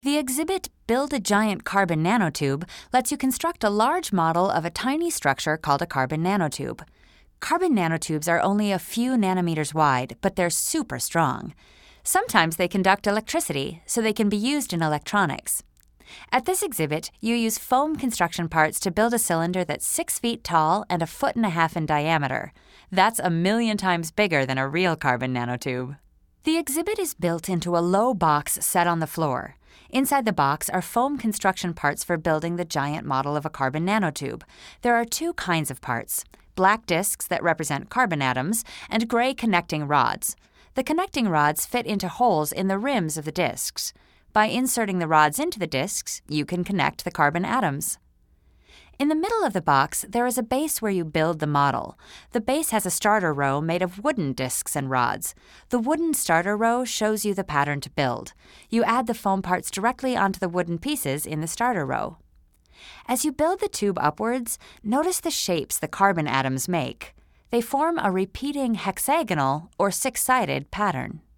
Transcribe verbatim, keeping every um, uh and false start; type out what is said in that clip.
The exhibit Build a Giant Carbon Nanotube lets you construct a large model of a tiny structure called a carbon nanotube. Carbon nanotubes are only a few nanometers wide, but they're super strong. Sometimes they conduct electricity, so they can be used in electronics. At this exhibit, you use foam construction parts to build a cylinder that's six feet tall and a foot and a half in diameter. That's a million times bigger than a real carbon nanotube. The exhibit is built into a low box set on the floor. Inside the box are foam construction parts for building the giant model of a carbon nanotube. There are two kinds of parts: black discs that represent carbon atoms and gray connecting rods. The connecting rods fit into holes in the rims of the discs. By inserting the rods into the discs, you can connect the carbon atoms. In the middle of the box, there is a base where you build the model. The base has a starter row made of wooden discs and rods. The wooden starter row shows you the pattern to build. You add the foam parts directly onto the wooden pieces in the starter row. As you build the tube upwards, notice the shapes the carbon atoms make. They form a repeating hexagonal or six-sided pattern.